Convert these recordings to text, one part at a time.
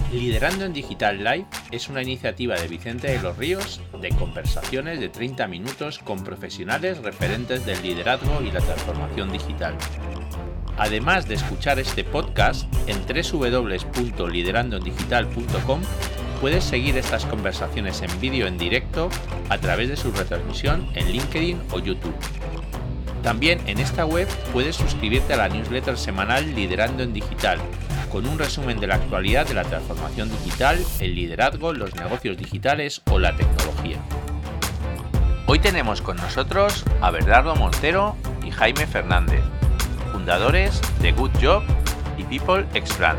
Liderando en Digital Live es una iniciativa de Vicente de los Ríos de conversaciones de 30 minutos con profesionales referentes del liderazgo y la transformación digital. Además de escuchar este podcast en www.liderandoendigital.com, puedes seguir estas conversaciones en vídeo en directo a través de su retransmisión en LinkedIn o YouTube. También en esta web puedes suscribirte a la newsletter semanal Liderando en Digital, con un resumen de la actualidad de la transformación digital, el liderazgo, los negocios digitales o la tecnología. Hoy tenemos con nosotros a Bernardo Montero y Jaime Fernández, fundadores de Good Job y People Expand.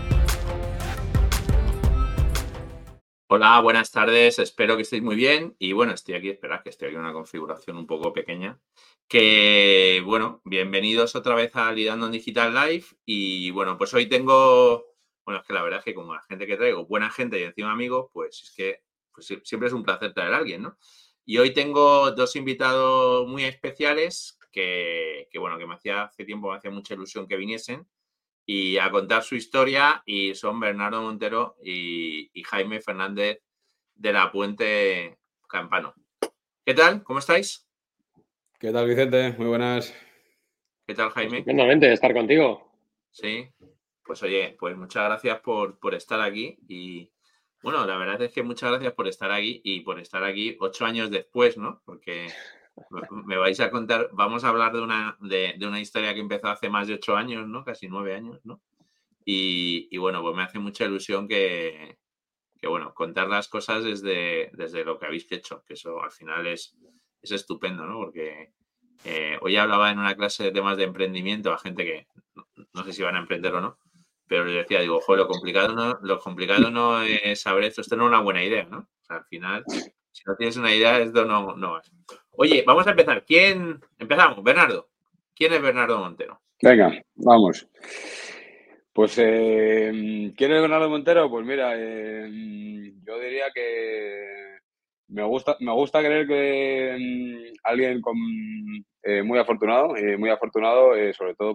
Hola, buenas tardes, espero que estéis muy bien. Y bueno, estoy aquí en una configuración un poco pequeña. Que bueno, bienvenidos otra vez a Liderando en Digital Live. Y bueno, pues hoy tengo, es que la verdad es que como la gente que traigo, buena gente y encima amigos, pues es que siempre es un placer traer a alguien, ¿no? Y hoy tengo dos invitados muy especiales que hace tiempo me hacía mucha ilusión que viniesen y a contar su historia, y son Bernardo Montero y Jaime Fernández de la Puente Campano. ¿Qué tal? ¿Cómo estáis? ¿Qué tal, Vicente? Muy buenas. ¿Qué tal, Jaime? Estupendamente estar contigo. Sí, pues oye, pues muchas gracias por estar aquí. Y bueno, la verdad es que muchas gracias por estar aquí y por estar aquí 8 años después, ¿no? Porque me vais a contar, vamos a hablar de una historia que empezó hace más de 8 años, ¿no? Casi 9 años, ¿no? Y bueno, pues me hace mucha ilusión que contar las cosas desde lo que habéis hecho, que eso al final es estupendo, ¿no? Porque hoy hablaba en una clase de temas de emprendimiento a gente que no sé si van a emprender o no, pero les decía, digo, lo complicado no es saber esto no es una buena idea, ¿no? O sea, al final, si no tienes una idea, esto no va. Oye, vamos a empezar. Empezamos, Bernardo. ¿Quién es Bernardo Montero? Venga, vamos. Pues, ¿quién es Bernardo Montero? Pues mira, yo diría que me gusta creer que alguien muy afortunado, sobre todo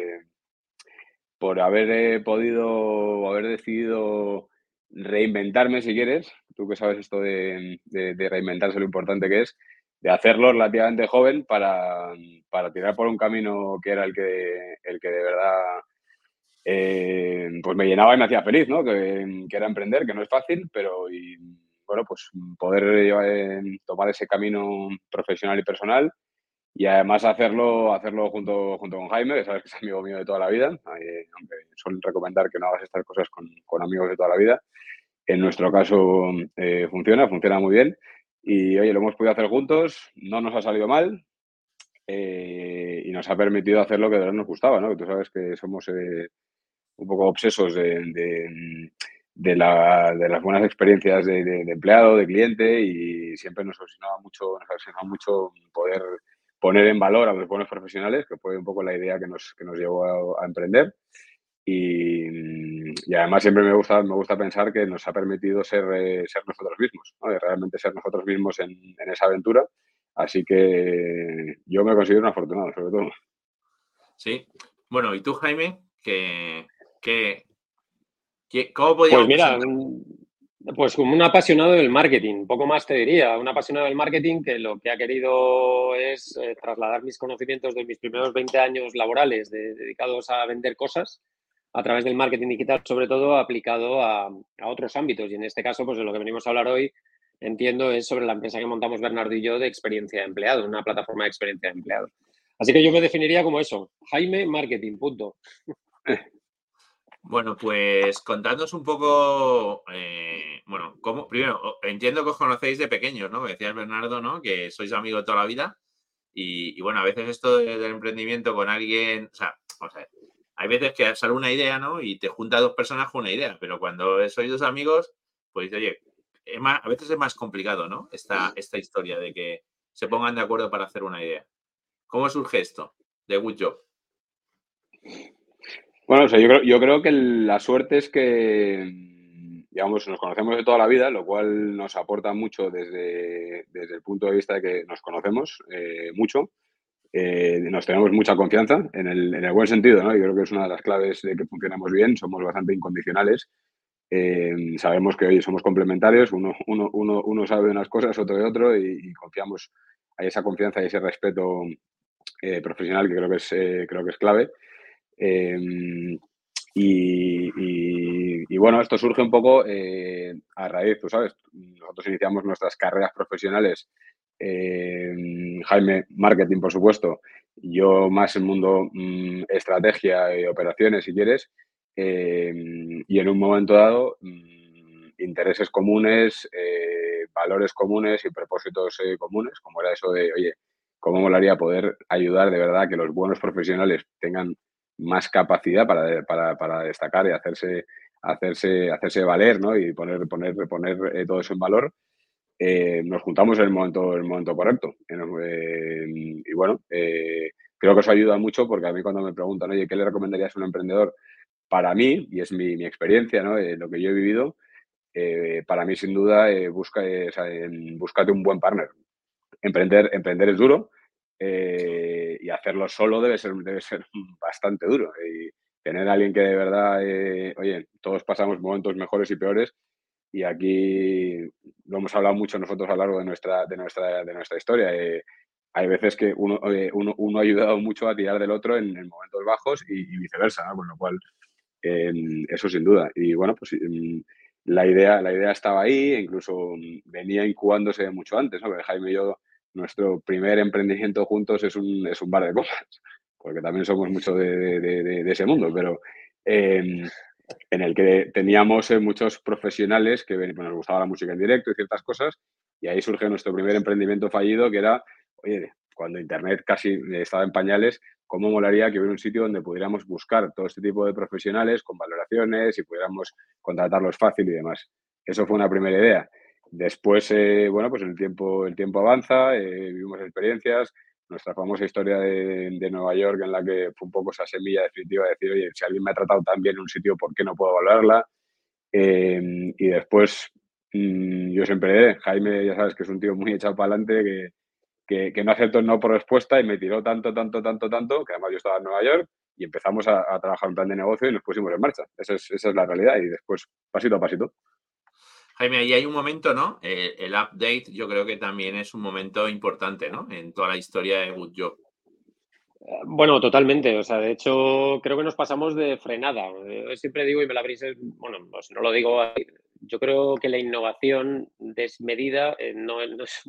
por haber podido o haber decidido reinventarme, si quieres. Tú que sabes esto de reinventarse, lo importante que es, de hacerlo relativamente joven para tirar por un camino que era el que de verdad pues me llenaba y me hacía feliz, ¿no? Que era emprender, que no es fácil, pero pues poder tomar ese camino profesional y personal, y además hacerlo junto con Jaime, que sabes que es amigo mío de toda la vida, aunque suelen recomendar que no hagas estas cosas con amigos de toda la vida. En nuestro caso funciona muy bien. Y oye, lo hemos podido hacer juntos, no nos ha salido mal, y nos ha permitido hacer lo que de verdad nos gustaba, ¿no? Que tú sabes que somos un poco obsesos de las buenas experiencias de empleado, de cliente, y siempre nos obsesionaba mucho poder poner en valor a los buenos profesionales, que fue un poco la idea que nos llevó a emprender. Y además siempre me gusta pensar que nos ha permitido ser nosotros mismos, ¿no? De realmente ser nosotros mismos en esa aventura. Así que yo me considero un afortunado, sobre todo. Sí. Bueno, ¿y tú, Jaime? ¿Cómo podríamos Pues mira, presentar? pues como un apasionado del marketing, poco más te diría, un apasionado del marketing que lo que ha querido es trasladar mis conocimientos de mis primeros 20 años laborales dedicados a vender cosas a través del marketing digital, sobre todo aplicado a otros ámbitos. Y en este caso, pues de lo que venimos a hablar hoy, entiendo, es sobre la empresa que montamos Bernardo y yo de experiencia de empleado, una plataforma de experiencia de empleado. Así que yo me definiría como eso, Jaime Marketing, punto. Bueno, pues contadnos un poco, primero, entiendo que os conocéis de pequeños, ¿no? Decías, Bernardo, ¿no? Que sois amigos toda la vida y bueno, a veces esto del emprendimiento con alguien, o sea, vamos a ver, hay veces que sale una idea, ¿no? Y te junta dos personas con una idea, pero cuando sois dos amigos, pues oye, a veces es más complicado, ¿no? Esta historia de que se pongan de acuerdo para hacer una idea. ¿Cómo surge esto de Good Job? Bueno, o sea, yo creo que la suerte es que, digamos, nos conocemos de toda la vida, lo cual nos aporta mucho desde el punto de vista de que nos conocemos mucho. Nos tenemos mucha confianza en el buen sentido, ¿no? Yo creo que es una de las claves de que funcionamos bien, somos bastante incondicionales Sabemos que hoy somos complementarios, uno sabe unas cosas, otro de otro, y confiamos, hay esa confianza y ese respeto profesional que creo que es clave. Y bueno, esto surge un poco a raíz, tú sabes, nosotros iniciamos nuestras carreras profesionales, Jaime, marketing, por supuesto, yo más en mundo estrategia y operaciones, si quieres, y en un momento dado, intereses comunes, valores comunes y propósitos comunes, como era eso de, oye, ¿cómo molaría poder ayudar de verdad a que los buenos profesionales tengan más capacidad para destacar y hacerse valer, ¿no? Y poner todo eso en valor? Nos juntamos en el momento correcto. Y bueno, creo que eso ayuda mucho porque a mí cuando me preguntan, oye, ¿qué le recomendarías a un emprendedor? Para mí, y es mi experiencia, ¿no? Lo que yo he vivido, para mí sin duda búscate un buen partner. Emprender es duro, y hacerlo solo debe ser bastante duro. Y tener a alguien que de verdad, oye, todos pasamos momentos mejores y peores, y aquí lo hemos hablado mucho nosotros a lo largo de nuestra historia. Hay veces que uno ha ayudado mucho a tirar del otro en momentos bajos y viceversa, ¿no? Con lo cual, eso sin duda. Y bueno, pues la idea estaba ahí, e incluso venía incubándose mucho antes, ¿no? Porque Jaime y yo, nuestro primer emprendimiento juntos es un bar de copas, porque también somos mucho de ese mundo, pero en el que teníamos muchos profesionales que pues, nos gustaba la música en directo y ciertas cosas, y ahí surge nuestro primer emprendimiento fallido, que era, oye, cuando Internet casi estaba en pañales, ¿cómo molaría que hubiera un sitio donde pudiéramos buscar todo este tipo de profesionales con valoraciones y pudiéramos contratarlos fácil y demás? Eso fue una primera idea. Después, bueno, pues el tiempo avanza, vivimos experiencias, nuestra famosa historia de Nueva York, en la que fue un poco esa semilla definitiva de decir, oye, si alguien me ha tratado tan bien en un sitio, ¿por qué no puedo valorarla? Y después, yo siempre diré, Jaime, ya sabes que es un tío muy echado para adelante, que no aceptó el no por respuesta y me tiró tanto, que además yo estaba en Nueva York y empezamos a trabajar un plan de negocio y nos pusimos en marcha. Esa es la realidad, y después, pasito a pasito. Jaime, ahí hay un momento, ¿no? El update yo creo que también es un momento importante, ¿no? En toda la historia de Good Job. Bueno, totalmente. O sea, de hecho, creo que nos pasamos de frenada. Siempre digo, y me la habréis, bueno, pues no lo digo, yo creo que la innovación desmedida no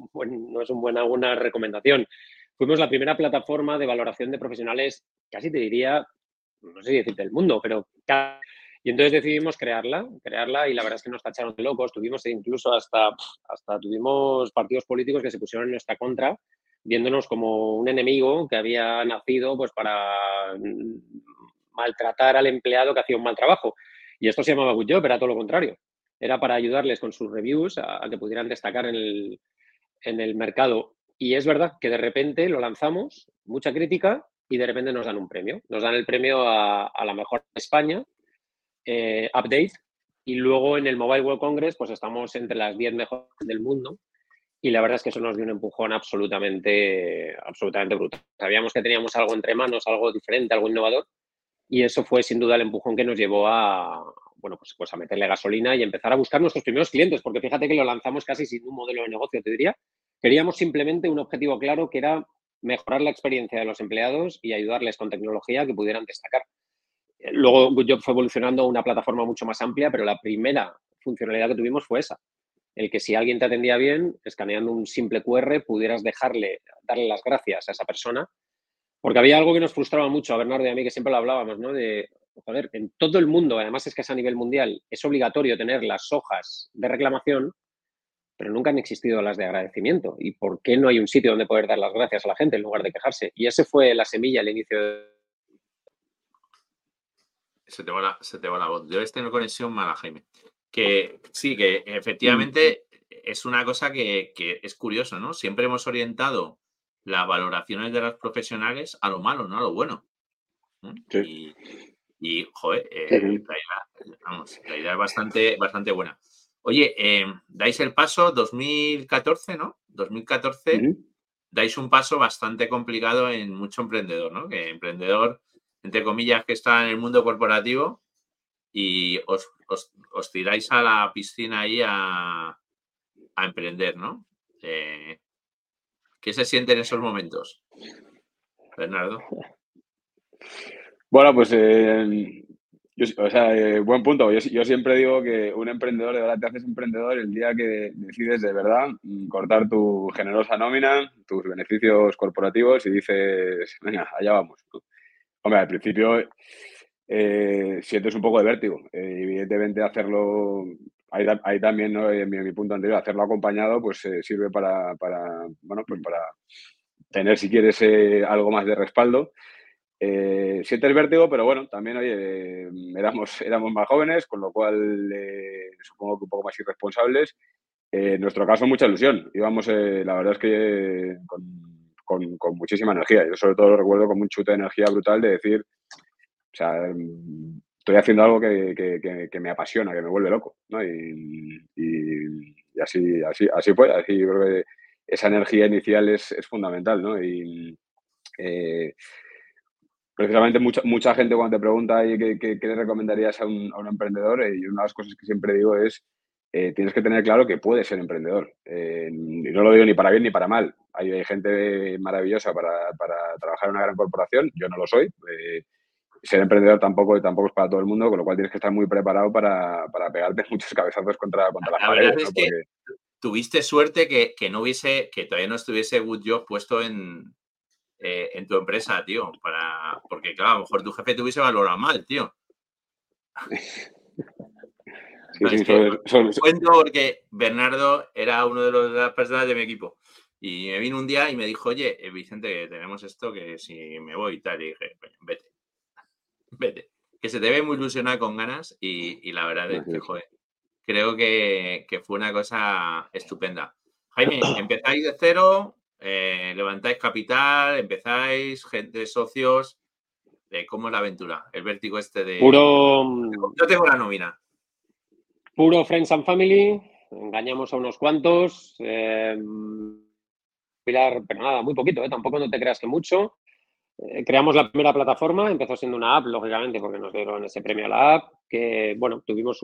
es una buena recomendación. Fuimos la primera plataforma de valoración de profesionales, casi te diría, no sé si decir del mundo, pero y entonces decidimos crearla, y la verdad es que nos tacharon de locos. Tuvimos incluso hasta tuvimos partidos políticos que se pusieron en nuestra contra, viéndonos como un enemigo que había nacido pues para maltratar al empleado que hacía un mal trabajo. Y esto se llamaba Good Job, era todo lo contrario. Era para ayudarles con sus reviews a que pudieran destacar en el mercado. Y es verdad que de repente lo lanzamos, mucha crítica, y de repente nos dan un premio. Nos dan el premio a la mejor de España, update, y luego en el Mobile World Congress pues estamos entre las 10 mejores del mundo. Y la verdad es que eso nos dio un empujón absolutamente brutal. Sabíamos que teníamos algo entre manos, algo diferente, algo innovador, y eso fue sin duda el empujón que nos llevó a, bueno, pues a meterle gasolina y empezar a buscar nuestros primeros clientes, porque fíjate que lo lanzamos casi sin un modelo de negocio, te diría. Queríamos simplemente un objetivo claro, que era mejorar la experiencia de los empleados y ayudarles con tecnología que pudieran destacar. Luego Good Job fue evolucionando a una plataforma mucho más amplia, pero la primera funcionalidad que tuvimos fue esa. El que si alguien te atendía bien, escaneando un simple QR, pudieras darle las gracias a esa persona. Porque había algo que nos frustraba mucho a Bernardo y a mí, que siempre lo hablábamos, ¿no? De, joder, en todo el mundo, además es que es a nivel mundial, es obligatorio tener las hojas de reclamación, pero nunca han existido las de agradecimiento. ¿Y por qué no hay un sitio donde poder dar las gracias a la gente en lugar de quejarse? Y ese fue la semilla, el inicio de... Se te va la voz. Debes tener conexión mala, Jaime. Que sí, que efectivamente es una cosa que es curioso, ¿no? Siempre hemos orientado las valoraciones de los profesionales a lo malo, no a lo bueno. Sí. Y joder, Sí. la idea es bastante buena. Oye, dais el paso 2014, ¿no? 2014, dais un paso bastante complicado en mucho emprendedor, ¿no? Que emprendedor, entre comillas, que está en el mundo corporativo, y os tiráis a la piscina ahí a emprender, ¿no? ¿Qué se siente en esos momentos, Bernardo? Bueno, pues buen punto. Yo siempre digo que un emprendedor de verdad te haces emprendedor el día que decides de verdad cortar tu generosa nómina, tus beneficios corporativos y dices, venga, allá vamos, ¿no? Hombre, al principio sientes un poco de vértigo. Evidentemente hacerlo, ahí también, ¿no? En mi punto anterior, hacerlo acompañado pues sirve bueno, pues para tener, si quieres, algo más de respaldo. Sientes vértigo, pero bueno, también, oye, éramos más jóvenes, con lo cual supongo que un poco más irresponsables. En nuestro caso, mucha ilusión. Íbamos, la verdad es que con muchísima energía. Yo sobre todo lo recuerdo con un chute de energía brutal de decir, o sea, estoy haciendo algo que me apasiona, que me vuelve loco, ¿no? Y así fue. Así yo creo que esa energía inicial es fundamental, ¿no? Precisamente mucha gente cuando te pregunta qué le recomendarías a un emprendedor, y una de las cosas que siempre digo es tienes que tener claro que puedes ser emprendedor. Y no lo digo ni para bien ni para mal. Hay gente maravillosa para trabajar en una gran corporación. Yo no lo soy. Ser emprendedor tampoco es para todo el mundo, con lo cual tienes que estar muy preparado para pegarte muchos cabezazos contra las La verdad paredes, es ¿no? que tuviste suerte que todavía no estuviese Good Job puesto en tu empresa, tío, porque claro, a lo mejor tu jefe te hubiese valorado mal, tío. No, es que cuento porque Bernardo era uno de las personas de mi equipo y me vino un día y me dijo, oye, Vicente, tenemos esto que si me voy y tal, y dije, vete, que se te ve muy ilusionado con ganas y la verdad es que, joder, creo que fue una cosa estupenda. Jaime, empezáis de cero, levantáis capital, empezáis, gente, socios, ¿cómo es la aventura? El vértigo este de... Yo tengo la nómina. Puro friends and family, engañamos a unos cuantos, pero nada, muy poquito, tampoco no te creas que mucho. Creamos la primera plataforma, empezó siendo una app, lógicamente, porque nos dieron ese premio a la app, que, bueno,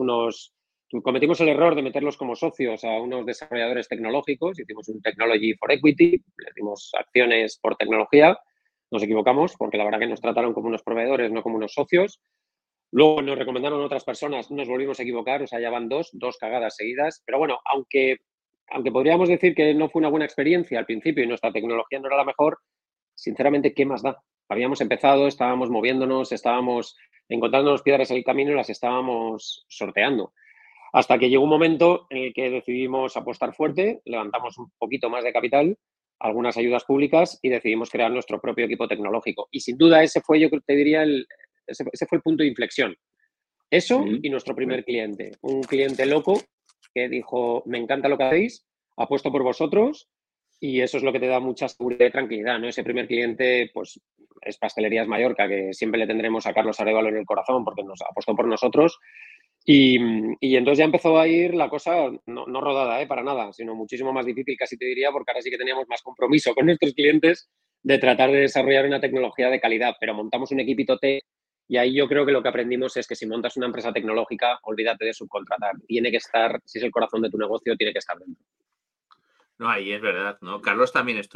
cometimos el error de meterlos como socios a unos desarrolladores tecnológicos, hicimos un Technology for Equity, le dimos acciones por tecnología, nos equivocamos, porque la verdad que nos trataron como unos proveedores, no como unos socios. Luego nos recomendaron otras personas, nos volvimos a equivocar, o sea, ya van dos cagadas seguidas. Pero bueno, aunque podríamos decir que no fue una buena experiencia al principio y nuestra tecnología no era la mejor, sinceramente, ¿qué más da? Habíamos empezado, estábamos moviéndonos, estábamos encontrándonos piedras en el camino y las estábamos sorteando. Hasta que llegó un momento en el que decidimos apostar fuerte, levantamos un poquito más de capital, algunas ayudas públicas y decidimos crear nuestro propio equipo tecnológico. Y sin duda ese fue, yo te diría, ese fue el punto de inflexión. Eso y nuestro primer cliente. Un cliente loco que dijo, me encanta lo que hacéis, apuesto por vosotros y eso es lo que te da mucha seguridad y tranquilidad, ¿no? Ese primer cliente, pues, es Pastelerías Mallorca, que siempre le tendremos a Carlos Arévalo en el corazón porque nos apostó por nosotros. Y entonces ya empezó a ir la cosa no rodada, para nada, sino muchísimo más difícil, casi te diría, porque ahora sí que teníamos más compromiso con nuestros clientes de tratar de desarrollar una tecnología de calidad, pero montamos un equipito tech y ahí yo creo que lo que aprendimos es que si montas una empresa tecnológica, olvídate de subcontratar. Tiene que estar, si es el corazón de tu negocio, tiene que estar dentro. No, ahí es verdad, ¿no? Carlos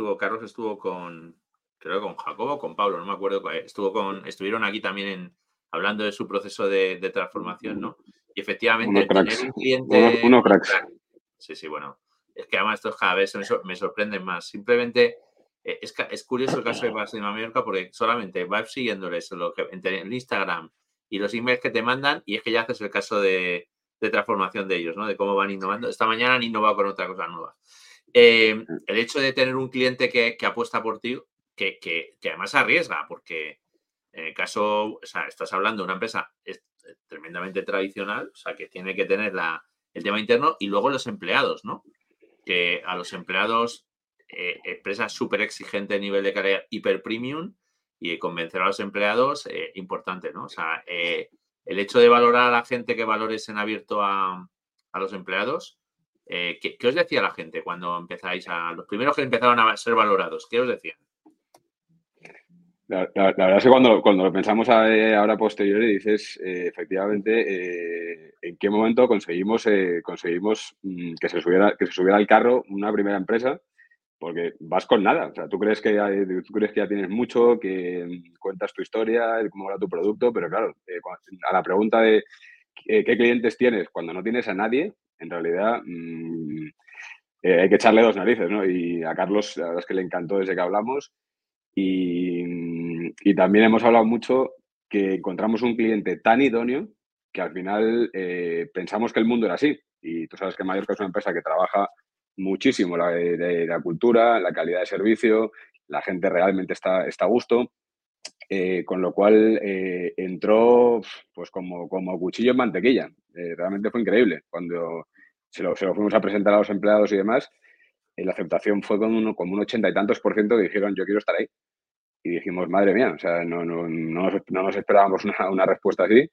estuvo creo que con Jacobo, con Pablo, no me acuerdo, estuvieron aquí también hablando de su proceso de transformación, ¿no? Y efectivamente, el tener un cliente... Unos cracks. Sí, bueno, es que además estos cada vez me sorprenden más. Simplemente es curioso el caso de Pastelerías Mallorca porque solamente vas siguiéndoles entre el Instagram y los emails que te mandan y es que ya haces el caso de transformación de ellos, ¿no? De cómo van innovando. Esta mañana han innovado con otra cosa nueva. El hecho de tener un cliente que apuesta por ti, que además arriesga, porque en el caso, o sea, estás hablando de una empresa tremendamente tradicional, o sea, que tiene que tener el tema interno y luego los empleados, ¿no? Que a los empleados, empresa súper exigente a nivel de calidad, hiper premium, y convencer a los empleados, importante, ¿no? O sea, el hecho de valorar a la gente que valores en abierto a los empleados. ¿Qué os decía la gente cuando empezáis los primeros que empezaron a ser valorados? ¿Qué os decían? La verdad es que cuando lo pensamos ahora a posteriori dices, efectivamente, en qué momento conseguimos que se subiera al carro una primera empresa, porque vas con nada. O sea, tú crees que ya tienes mucho, que cuentas tu historia, de cómo va tu producto, pero claro, a la pregunta de qué clientes tienes cuando no tienes a nadie, en realidad hay que echarle dos narices, ¿no? Y a Carlos, la verdad es que le encantó desde que hablamos. Y también hemos hablado mucho que encontramos un cliente tan idóneo que al final pensamos que el mundo era así. Y tú sabes que Mallorca es una empresa que trabaja muchísimo de la cultura, la calidad de servicio, la gente realmente está a gusto, con lo cual entró pues como cuchillo en mantequilla. Realmente fue increíble. Cuando se lo fuimos a presentar a los empleados y demás, la aceptación fue como un 80 y tantos % que dijeron yo quiero estar ahí. Y dijimos, madre mía, o sea, no nos esperábamos una respuesta así.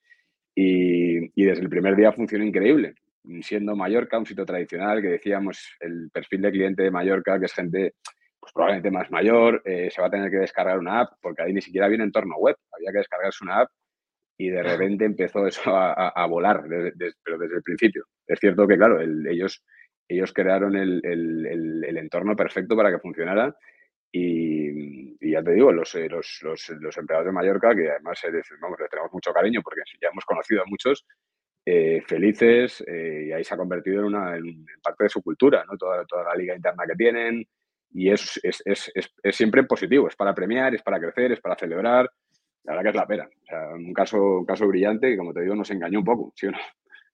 Y desde el primer día funcionó increíble. Siendo Mallorca un sitio tradicional, que decíamos, el perfil de cliente de Mallorca, que es gente pues probablemente más mayor, se va a tener que descargar una app, porque ahí ni siquiera había un entorno web, había que descargarse una app y de repente empezó eso a volar, pero desde el principio. Es cierto que, claro, ellos crearon el entorno perfecto para que funcionara y ya te digo, los empleados de Mallorca, que además vamos, les tenemos mucho cariño porque ya hemos conocido a muchos, felices, y ahí se ha convertido en parte de su cultura, ¿no? Toda la liga interna que tienen, y es siempre positivo, es para premiar, es para crecer, es para celebrar. La verdad que es la pena. O sea, un caso brillante que, como te digo, nos engañó un poco, ¿sí o no?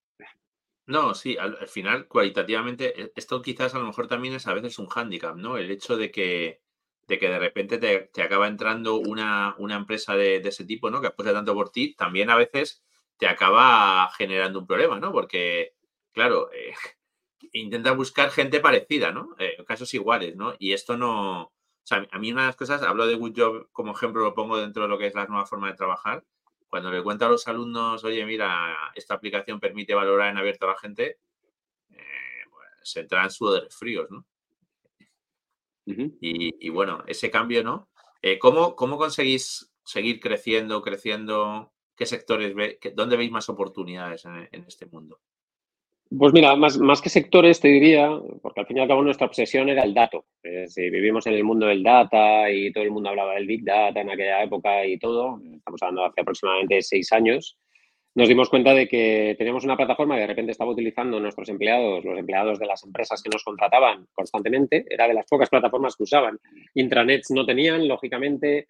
No, sí, al final, cualitativamente, esto quizás a lo mejor también es a veces un hándicap, ¿no? El hecho de que de repente te acaba entrando una empresa de ese tipo, ¿no? Que apuesta tanto por ti, también a veces te acaba generando un problema, ¿no? Porque, claro, intenta buscar gente parecida, ¿no? Casos iguales, ¿no? Y esto no. O sea, a mí una de las cosas, hablo de Good Job como ejemplo, lo pongo dentro de lo que es la nueva forma de trabajar. Cuando le cuento a los alumnos, oye, mira, esta aplicación permite valorar en abierto a la gente, pues se entran sudores fríos, ¿no? Ujú. Y bueno, ese cambio, ¿no? ¿Cómo conseguís seguir creciendo? ¿Qué sectores dónde veis más oportunidades en este mundo? Pues mira, más que sectores te diría, porque al fin y al cabo nuestra obsesión era el dato. Si vivimos en el mundo del data y todo el mundo hablaba del Big Data en aquella época y todo, estamos hablando de hace aproximadamente 6 años, nos dimos cuenta de que teníamos una plataforma que de repente estaba utilizando nuestros empleados, los empleados de las empresas que nos contrataban constantemente, era de las pocas plataformas que usaban. Intranets no tenían, lógicamente,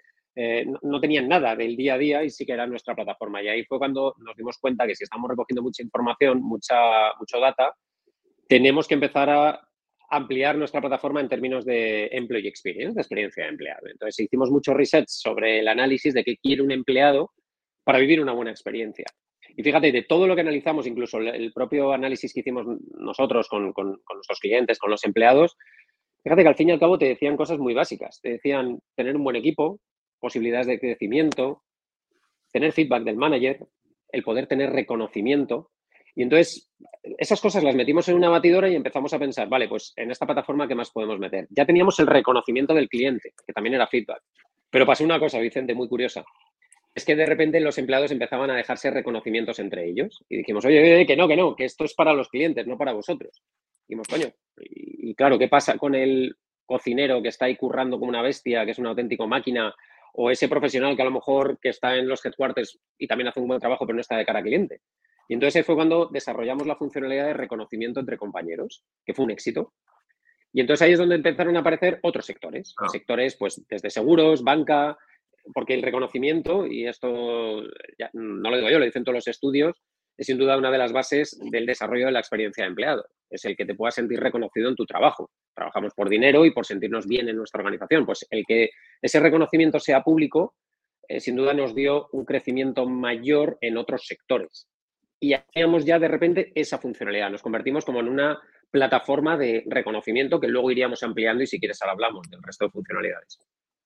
no tenían nada del día a día y sí que era nuestra plataforma. Y ahí fue cuando nos dimos cuenta que si estamos recogiendo mucha información, mucho data, tenemos que empezar a ampliar nuestra plataforma en términos de employee experience, de experiencia de empleado. Entonces hicimos muchos resets sobre el análisis de qué quiere un empleado para vivir una buena experiencia. Y fíjate, de todo lo que analizamos, incluso el propio análisis que hicimos nosotros con nuestros clientes, con los empleados, fíjate que al fin y al cabo te decían cosas muy básicas. Te decían tener un buen equipo, posibilidades de crecimiento, tener feedback del manager, el poder tener reconocimiento. Y entonces, esas cosas las metimos en una batidora y empezamos a pensar, vale, pues en esta plataforma, ¿qué más podemos meter? Ya teníamos el reconocimiento del cliente, que también era feedback. Pero pasó una cosa, Vicente, muy curiosa. Es que de repente los empleados empezaban a dejarse reconocimientos entre ellos. Y dijimos, oye, que no, que esto es para los clientes, no para vosotros. Y dijimos, coño, y claro, ¿qué pasa con el cocinero que está ahí currando como una bestia, que es una auténtica máquina, o ese profesional que a lo mejor que está en los headquarters y también hace un buen trabajo, pero no está de cara al cliente? Y entonces fue cuando desarrollamos la funcionalidad de reconocimiento entre compañeros, que fue un éxito. Y entonces ahí es donde empezaron a aparecer otros sectores. Ah, Sectores, pues, desde seguros, banca, porque el reconocimiento, y esto ya no lo digo yo, lo dicen todos los estudios, es sin duda una de las bases del desarrollo de la experiencia de empleado. Es el que te puedas sentir reconocido en tu trabajo. Trabajamos por dinero y por sentirnos bien en nuestra organización. Pues el que ese reconocimiento sea público, sin duda nos dio un crecimiento mayor en otros sectores. Y hacíamos ya de repente esa funcionalidad. Nos convertimos como en una plataforma de reconocimiento que luego iríamos ampliando y si quieres ahora hablamos del resto de funcionalidades.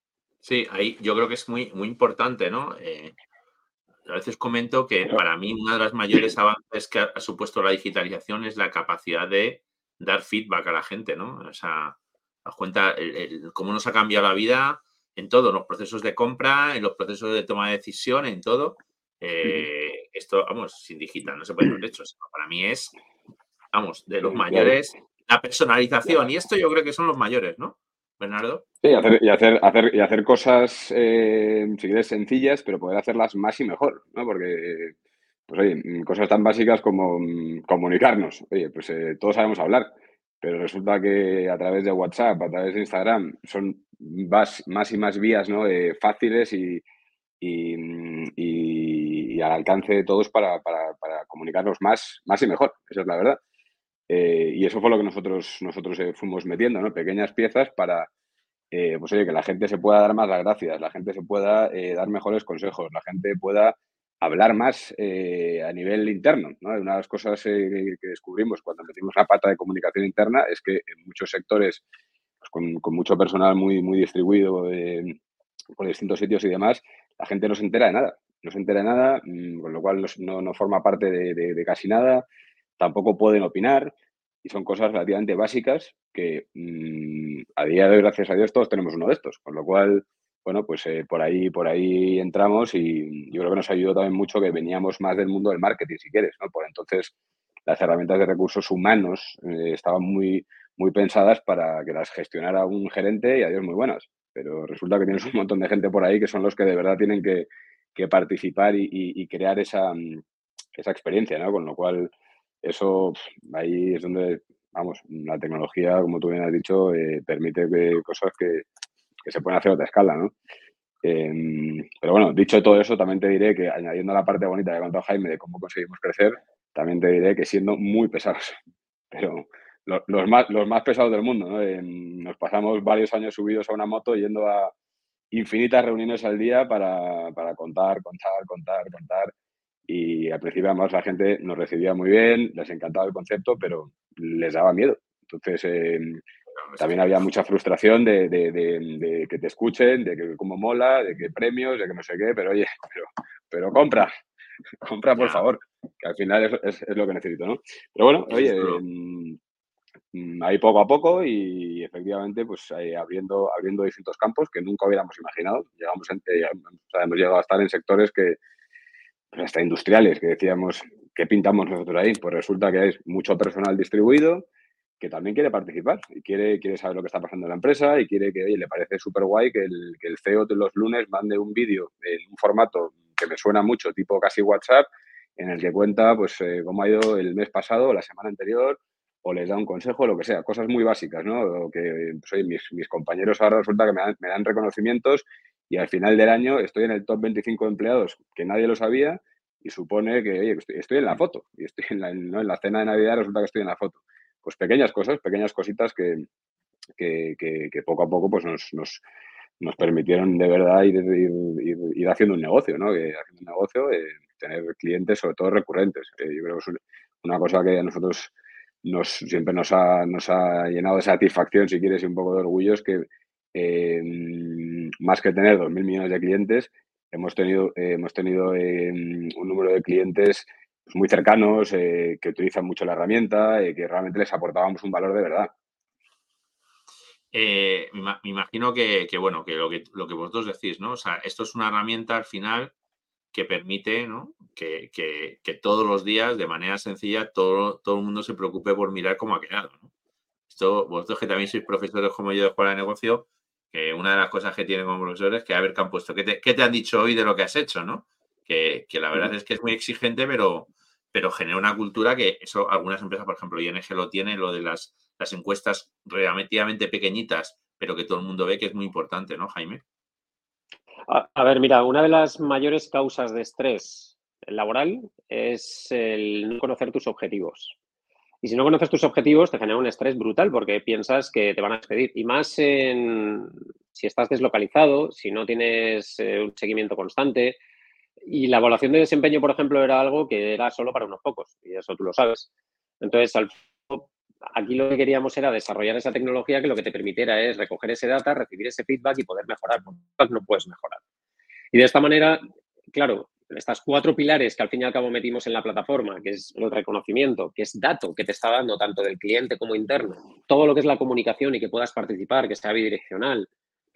sí, ahí yo creo que es muy, muy importante, ¿no? A veces comento que para mí uno de los mayores avances que ha supuesto la digitalización es la capacidad de dar feedback a la gente, ¿no? O sea, das cuenta cómo nos ha cambiado la vida, en todo, en los procesos de compra, en los procesos de toma de decisión, en todo. Esto, vamos, sin digital no se puede haber hecho. Para mí es, vamos, de los mayores, la personalización. Y esto yo creo que son los mayores, ¿no, Bernardo? Sí, hacer cosas, si quieres, sencillas, pero poder hacerlas más y mejor, ¿no? Porque, pues oye, cosas tan básicas como comunicarnos. Oye, pues todos sabemos hablar, pero resulta que a través de WhatsApp, a través de Instagram, son más y más vías, ¿no? Fáciles y al alcance de todos para comunicarnos más y mejor. Esa es la verdad. Y eso fue lo que nosotros fuimos metiendo, ¿no? Pequeñas piezas para, pues oye, que la gente se pueda dar más las gracias, la gente se pueda dar mejores consejos, la gente pueda hablar más a nivel interno, ¿no? Una de las cosas que descubrimos cuando metimos la pata de comunicación interna es que en muchos sectores, pues, con mucho personal muy distribuido por distintos sitios y demás, la gente no se entera de nada. No se entera de nada, con lo cual no forma parte de casi nada, tampoco pueden opinar y son cosas relativamente básicas que a día de hoy, gracias a Dios, todos tenemos uno de estos. Con lo cual, bueno, pues por ahí entramos y yo creo que nos ayudó también mucho que veníamos más del mundo del marketing, si quieres, ¿no? Por entonces, las herramientas de recursos humanos estaban muy pensadas para que las gestionara un gerente y a Dios muy buenas. Pero resulta que tienes un montón de gente por ahí que son los que de verdad tienen que participar y crear esa experiencia, ¿no? Con lo cual, eso ahí es donde, vamos, la tecnología, como tú bien has dicho, permite cosas que se pueden hacer a otra escala, ¿no? Pero bueno, dicho todo eso, también te diré que añadiendo la parte bonita que ha contado Jaime de cómo conseguimos crecer, también te diré que siendo muy pesados, pero los más pesados del mundo, ¿no? Nos pasamos varios años subidos a una moto yendo a infinitas reuniones al día para contar. Y al principio, además, la gente nos recibía muy bien, les encantaba el concepto, pero les daba miedo. Entonces, también había mucha frustración de que te escuchen, de que cómo mola, de que premios, de que no sé qué, pero oye, pero compra por favor, que al final es lo que necesito, ¿no? Pero bueno, oye, ahí poco a poco y efectivamente pues abriendo distintos campos que nunca hubiéramos imaginado. Hemos llegado a estar en sectores que hasta industriales, que decíamos, ¿qué pintamos nosotros ahí? Pues resulta que hay mucho personal distribuido que también quiere participar y quiere saber lo que está pasando en la empresa y quiere que, oye, le parece súper guay que el CEO de los lunes mande un vídeo en un formato que me suena mucho, tipo casi WhatsApp, en el que cuenta pues cómo ha ido el mes pasado o la semana anterior o les da un consejo, lo que sea, cosas muy básicas, ¿no? O que pues, oye, mis compañeros ahora resulta que me dan reconocimientos y al final del año estoy en el top 25 de empleados, que nadie lo sabía, y supone que, oye, estoy en la foto, y estoy en la cena de Navidad, resulta que estoy en la foto. Pues pequeñas cosas, pequeñas cositas que poco a poco pues nos permitieron de verdad ir haciendo un negocio, ¿no? Haciendo un negocio, tener clientes, sobre todo recurrentes. Yo creo que es una cosa que a nosotros siempre nos ha llenado de satisfacción, si quieres, y un poco de orgullo, es que más que tener 2.000 millones de clientes, hemos tenido un número de clientes pues, muy cercanos, que utilizan mucho la herramienta, que realmente les aportábamos un valor de verdad. Me imagino que bueno, que lo que vosotros decís, ¿no? O sea, esto es una herramienta al final que permite, ¿no? que todos los días, de manera sencilla, todo el mundo se preocupe por mirar cómo ha quedado, ¿no? Esto, vosotros que también sois profesores como yo de escuela de negocio, que una de las cosas que tienen como profesores es que a ver qué han puesto, qué te han dicho hoy de lo que has hecho, ¿no? Que la verdad es que es muy exigente, pero genera una cultura que eso, algunas empresas, por ejemplo, ING lo tiene, lo de las encuestas relativamente pequeñitas, pero que todo el mundo ve que es muy importante, ¿no, Jaime? A ver, mira, una de las mayores causas de estrés laboral es el no conocer tus objetivos. Y si no conoces tus objetivos, te genera un estrés brutal porque piensas que te van a despedir. Y más si estás deslocalizado, si no tienes un seguimiento constante. Y la evaluación de desempeño, por ejemplo, era algo que era solo para unos pocos. Y eso tú lo sabes. Entonces, aquí lo que queríamos era desarrollar esa tecnología que lo que te permitiera es recoger ese data, recibir ese feedback y poder mejorar. Con feedback no puedes mejorar. Y de esta manera, claro, estas 4 pilares que al fin y al cabo metimos en la plataforma, que es el reconocimiento, que es dato que te está dando tanto del cliente como interno, todo lo que es la comunicación y que puedas participar, que sea bidireccional,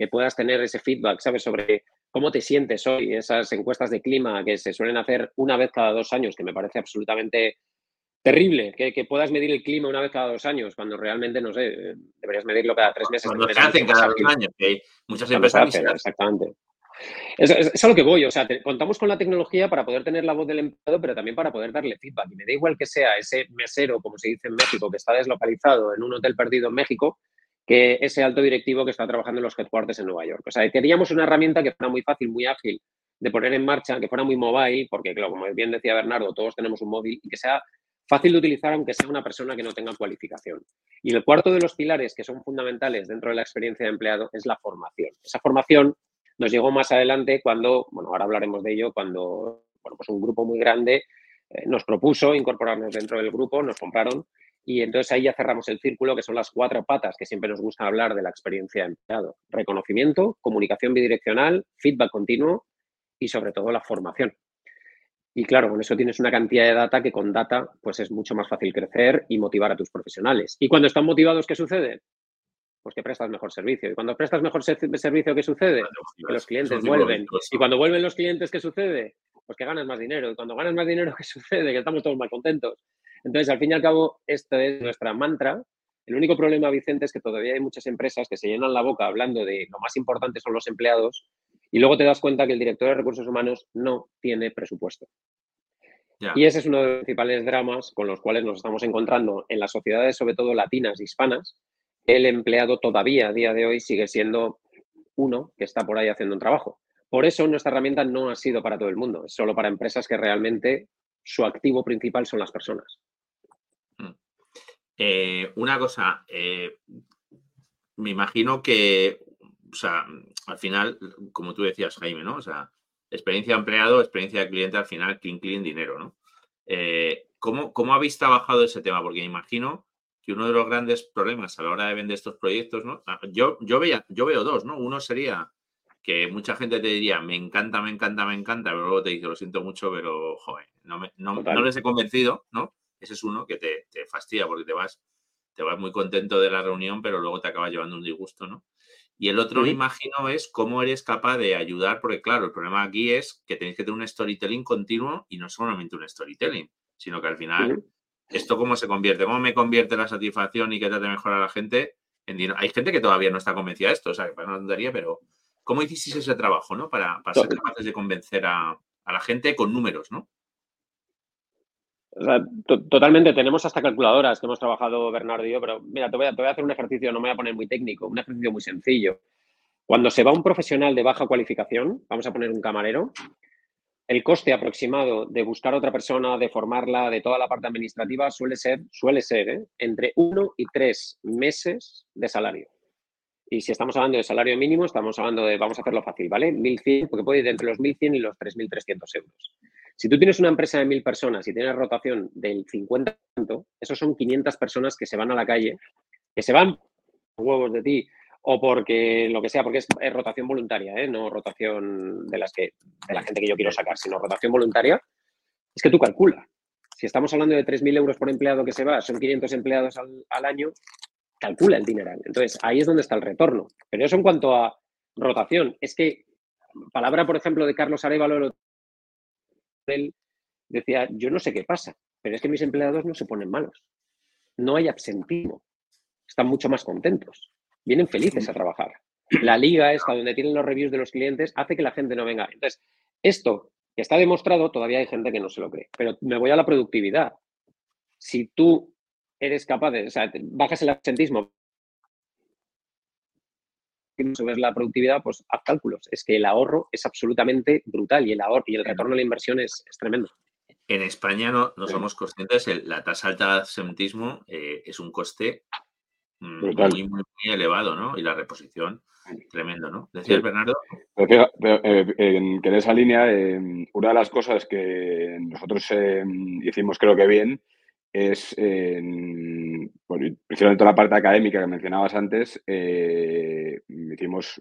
que puedas tener ese feedback, ¿sabes? Sobre cómo te sientes hoy, esas encuestas de clima que se suelen hacer una vez cada 2 años, que me parece absolutamente terrible, que puedas medir el clima una vez cada 2 años, cuando realmente, no sé, deberías medirlo cada 3 meses, Cuando también se es mucho hacen más cada 2 hábil años, que hay muchas cuando se empresas ni hacen, se hacen. exactamente. Es a lo que voy, o sea, contamos con la tecnología para poder tener la voz del empleado, pero también para poder darle feedback. Y me da igual que sea ese mesero, como se dice en México, que está deslocalizado en un hotel perdido en México, que ese alto directivo que está trabajando en los headquarters en Nueva York. O sea, queríamos una herramienta que fuera muy fácil, muy ágil de poner en marcha, que fuera muy mobile, porque, claro, como bien decía Bernardo, todos tenemos un móvil, y que sea fácil de utilizar, aunque sea una persona que no tenga cualificación. Y el cuarto de los pilares que son fundamentales dentro de la experiencia de empleado es la formación. Esa formación nos llegó más adelante cuando, bueno, ahora hablaremos de ello, cuando, bueno, pues un grupo muy grande nos propuso incorporarnos dentro del grupo, nos compraron y entonces ahí ya cerramos el círculo, que son las 4 patas que siempre nos gusta hablar de la experiencia de empleado. Reconocimiento, comunicación bidireccional, feedback continuo y sobre todo la formación. Y claro, con eso tienes una cantidad de data que con data pues es mucho más fácil crecer y motivar a tus profesionales. Y cuando están motivados, ¿qué sucede? Pues que prestas mejor servicio. Y cuando prestas mejor servicio, ¿qué sucede? Que los Es un clientes círculo vuelven. Y virtuoso. cuando vuelven los clientes, ¿qué sucede? Pues que ganas más dinero. Y cuando ganas más dinero, ¿qué sucede? Que estamos todos más contentos. Entonces, al fin y al cabo, esto es nuestra mantra. El único problema, Vicente, es que todavía hay muchas empresas que se llenan la boca hablando de lo más importante son los empleados y luego te das cuenta que el director de recursos humanos no tiene presupuesto. Ya. Y ese es uno de los principales dramas con los cuales nos estamos encontrando en las sociedades, sobre todo latinas e hispanas. El empleado todavía a día de hoy sigue siendo uno que está por ahí haciendo un trabajo. Por eso nuestra herramienta no ha sido para todo el mundo, es solo para empresas que realmente su activo principal son las personas. Una cosa, me imagino que, o sea, al final, como tú decías, Jaime, ¿no? O sea, experiencia de empleado, experiencia de cliente, al final, clean, dinero, ¿no? ¿Cómo habéis trabajado ese tema? Porque me imagino que uno de los grandes problemas a la hora de vender estos proyectos, ¿no? Yo veo dos, ¿no? Uno sería que mucha gente te diría, me encanta, pero luego te dice, lo siento mucho, pero, joder, no les he convencido, ¿no? Ese es uno que te fastidia porque te vas muy contento de la reunión, pero luego te acaba llevando un disgusto, ¿no? Y el otro, me imagino, es cómo eres capaz de ayudar, porque claro, el problema aquí es que tenéis que tener un storytelling continuo y no solamente un storytelling, sino que al final, ¿esto cómo se convierte? ¿Cómo me convierte la satisfacción y que trate mejor a la gente en dinero? Hay gente que todavía no está convencida de esto, o sea, que parece una tontería, pero ¿cómo hicisteis ese trabajo, ¿no? Para ser capaces de convencer a la gente con números, ¿no? O sea, totalmente, tenemos hasta calculadoras que hemos trabajado Bernardo y yo, pero mira, te voy a hacer un ejercicio, no me voy a poner muy técnico, un ejercicio muy sencillo. Cuando se va un profesional de baja cualificación, vamos a poner un camarero, el coste aproximado de buscar a otra persona, de formarla, de toda la parte administrativa, suele ser entre 1 y 3 meses de salario. Y si estamos hablando de salario mínimo, estamos hablando de, vamos a hacerlo fácil, ¿vale? 1.100, porque puede ir entre los 1.100 y los 3.300 euros. Si tú tienes una empresa de 1.000 personas y tienes rotación del 50%, esos son 500 personas que se van a la calle, que se van huevos de ti o porque lo que sea, porque es rotación voluntaria, no rotación de la gente que yo quiero sacar, sino rotación voluntaria, es que tú calcula. Si estamos hablando de 3.000 euros por empleado que se va, son 500 empleados al año, calcula el dineral. Entonces, ahí es donde está el retorno. Pero eso en cuanto a rotación. Es que, palabra, por ejemplo, de Carlos Arévalo, él decía, yo no sé qué pasa, pero es que mis empleados no se ponen malos. No hay absentismo. Están mucho más contentos. Vienen felices a trabajar. La liga esta donde tienen los reviews de los clientes hace que la gente no venga. Entonces, esto que está demostrado, todavía hay gente que no se lo cree. Pero me voy a la productividad. Si tú eres capaz de, o sea, bajas el absentismo, subes la productividad, pues haz cálculos. Es que el ahorro es absolutamente brutal y el retorno a la inversión es tremendo. En España no somos conscientes, la tasa alta de absentismo es un coste muy, muy elevado, ¿no? Y la reposición, tremendo, ¿no? ¿Decías, sí, Bernardo? Pero que en esa línea, una de las cosas que nosotros hicimos, creo que bien, es, bueno, precisamente toda la parte académica que mencionabas antes, hicimos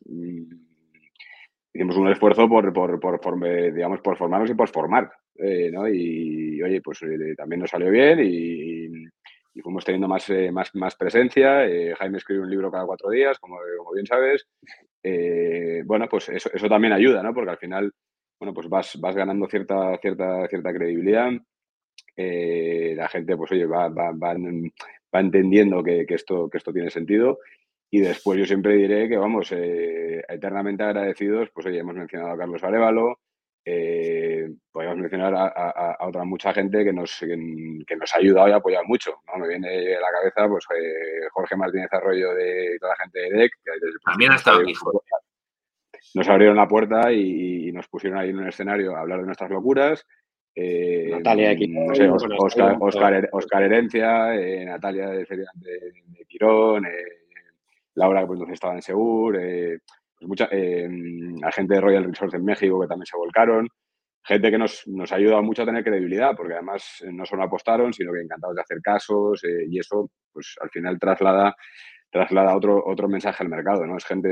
un esfuerzo por formarnos y por formar, ¿no? Y oye, pues también nos salió bien y fuimos teniendo más presencia. Jaime escribe un libro cada 4 días, como bien sabes. bueno, pues eso también ayuda, ¿no? Porque al final, bueno, pues vas ganando cierta credibilidad. La gente, pues oye, va entendiendo que esto tiene sentido. Y después yo siempre diré que, vamos, eternamente agradecidos, pues oye, hemos mencionado a Carlos Arévalo, podemos mencionar a otra mucha gente que nos ha ayudado y apoyado mucho, ¿no? Me viene a la cabeza pues Jorge Martínez Arroyo de toda la gente de DEC, que desde el También ha principio estado aquí, Jorge. nos abrieron la puerta y nos pusieron ahí en un escenario a hablar de nuestras locuras. Natalia aquí. No sé, Bueno, está Oscar Herencia, Natalia de Quirón, Laura, pues entonces estaba en Segur, pues mucha gente de Royal Resorts en México que también se volcaron, gente que nos ha ayudado mucho a tener credibilidad, porque además no solo apostaron, sino que encantados de hacer casos, y eso pues al final traslada otro mensaje al mercado, ¿no? Es gente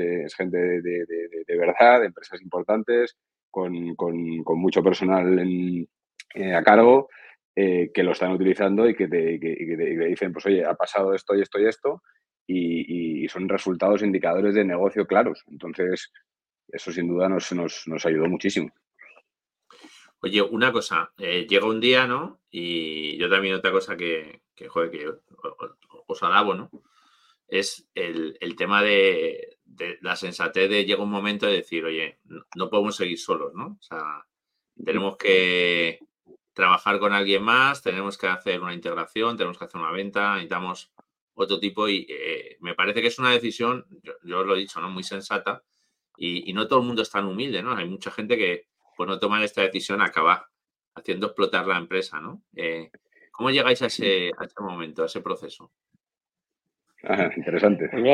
de verdad, de empresas importantes, con mucho personal a cargo, que lo están utilizando y que te dicen, pues oye, ha pasado esto y esto y esto, y son resultados indicadores de negocio claros. Entonces, eso sin duda nos ayudó muchísimo. Oye, una cosa, llega un día, ¿no? Y yo también otra cosa que joder, que os alabo, ¿no? Es el tema de la sensatez de llega un momento de decir, oye, no podemos seguir solos, ¿no? O sea, tenemos que trabajar con alguien más, tenemos que hacer una integración, tenemos que hacer una venta, necesitamos otro tipo y me parece que es una decisión, yo os lo he dicho, ¿no? Muy sensata y no todo el mundo es tan humilde, ¿no? Hay mucha gente que por no tomar esta decisión acaba haciendo explotar la empresa, ¿no? ¿Cómo llegáis a ese momento, a ese proceso? Interesante. Pues mira,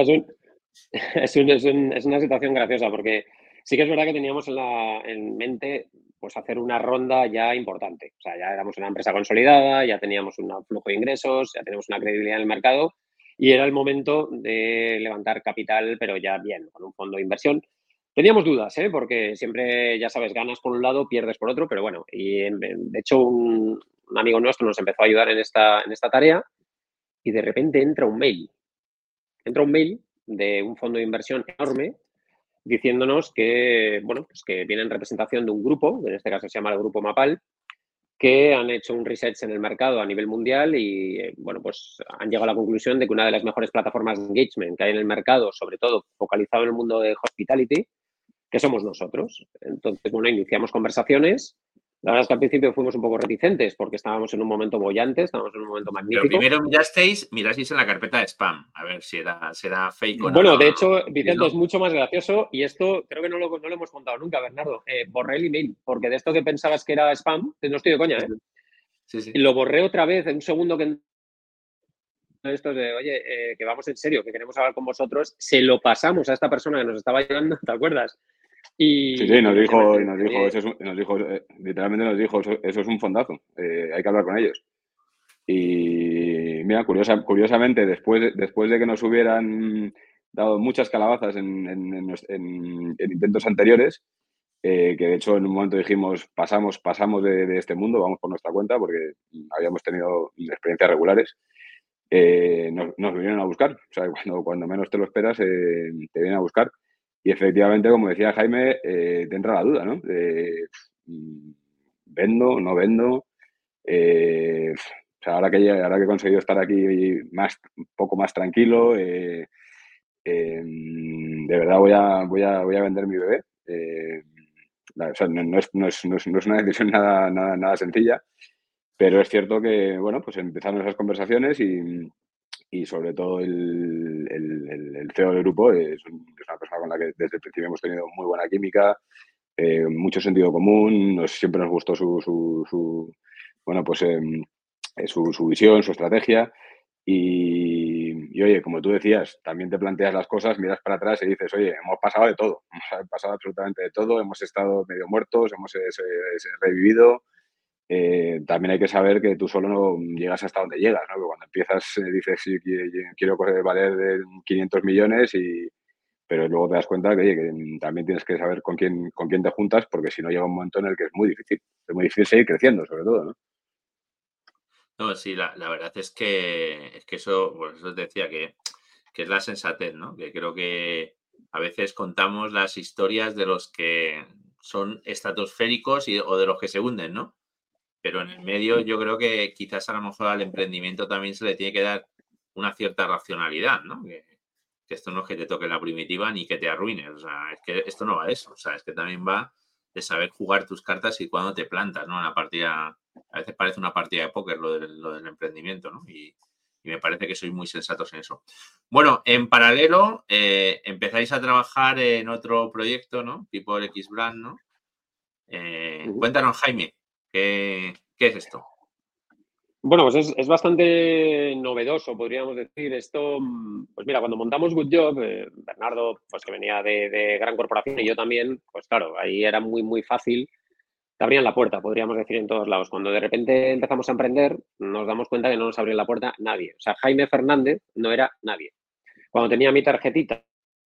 es una situación graciosa porque sí que es verdad que teníamos en mente pues hacer una ronda ya importante. O sea, ya éramos una empresa consolidada, ya teníamos un flujo de ingresos, ya tenemos una credibilidad en el mercado y era el momento de levantar capital, pero ya bien, con un fondo de inversión. Teníamos dudas, porque siempre, ya sabes, ganas por un lado, pierdes por otro, pero bueno, y de hecho un amigo nuestro nos empezó a ayudar en esta tarea y de repente entra un mail de un fondo de inversión enorme diciéndonos que, bueno, pues que viene en representación de un grupo, en este caso se llama el Grupo Mapal, que han hecho un research en el mercado a nivel mundial y, bueno, pues han llegado a la conclusión de que una de las mejores plataformas de engagement que hay en el mercado, sobre todo focalizado en el mundo de hospitality, que somos nosotros. Entonces, bueno, iniciamos conversaciones. La verdad es que al principio fuimos un poco reticentes porque estábamos en un momento bollante, estábamos en un momento Pero magnífico. primero mirasteis en la carpeta de spam, a ver si era fake o no. Bueno, de hecho, Vicente, ¿no? es mucho más gracioso y esto creo que no lo hemos contado nunca, Bernardo. Borré el email, porque de esto que pensabas que era spam, no estoy de coña, Sí, sí. y lo borré otra vez en un segundo que esto de, oye, que vamos en serio, que queremos hablar con vosotros, se lo pasamos a esta persona que nos estaba ayudando, ¿te acuerdas? Sí, Y nos dijo, oye, literalmente nos dijo, eso es un fondazo, hay que hablar con ellos. Y mira, curiosamente, después de que nos hubieran dado muchas calabazas en intentos anteriores, que de hecho en un momento dijimos, pasamos de este mundo, vamos por nuestra cuenta, porque habíamos tenido experiencias regulares, nos vinieron a buscar. O sea, cuando menos te lo esperas, te vienen a buscar. Y efectivamente, como decía Jaime, te entra la duda, ¿no? ¿Vendo? ¿No vendo? O sea, ahora que he conseguido estar aquí un poco más tranquilo, de verdad voy a vender mi bebé. O sea, no es una decisión nada sencilla, pero es cierto que, bueno, pues empezaron esas conversaciones y sobre todo el CEO del grupo es una persona con la que desde el principio hemos tenido muy buena química, mucho sentido común, siempre nos gustó bueno, pues su visión, su estrategia. Y oye, como tú decías, también te planteas las cosas, miras para atrás y dices, oye, hemos pasado de todo, hemos pasado absolutamente de todo, hemos estado medio muertos, hemos revivido. También hay que saber que tú solo no llegas hasta donde llegas, ¿no? Que cuando empiezas dices, sí, quiero valer de 500 millones, pero luego te das cuenta que, oye, que también tienes que saber con quién te juntas, porque si no llega un momento en el que es muy difícil seguir creciendo, sobre todo, ¿no? No, sí, la verdad es que eso, pues eso te decía que es la sensatez, ¿no? Que creo que a veces contamos las historias de los que son estratosféricos o de los que se hunden, ¿no? Pero en el medio yo creo que quizás a lo mejor al emprendimiento también se le tiene que dar una cierta racionalidad, ¿no? Que esto no es que te toque la primitiva ni que te arruines. O sea, es que esto no va de eso. O sea, es que también va de saber jugar tus cartas y cuando te plantas, ¿no? Una partida, a veces parece una partida de póker lo del emprendimiento, ¿no? Y me parece que sois muy sensatos en eso. Bueno, en paralelo, empezáis a trabajar en otro proyecto, ¿no? People X Brand, ¿no? Cuéntanos, Jaime, ¿qué es esto? Bueno, pues es bastante novedoso, podríamos decir. Esto, pues mira, cuando montamos Good Job, Bernardo, pues que venía de gran corporación y yo también, pues claro, ahí era muy, muy fácil. Te abrían la puerta, podríamos decir, en todos lados. Cuando de repente empezamos a emprender, nos damos cuenta que no nos abría la puerta nadie. O sea, Jaime Fernández no era nadie. Cuando tenía mi tarjetita